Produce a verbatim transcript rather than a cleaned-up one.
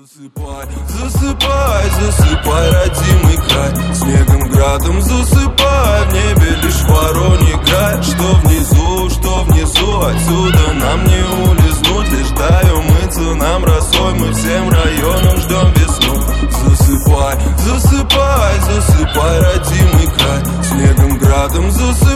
Засыпай, засыпай, засыпай, родимый край. Снегом, градом засыпай, в небе лишь вороньи грай. Что внизу, что внизу, отсюда нам не улизнуть. Лишь дай умыться нам росой, мы всем районам ждем весну. Засыпай, засыпай, засыпай, родимый край. Снегом, градом засыпай.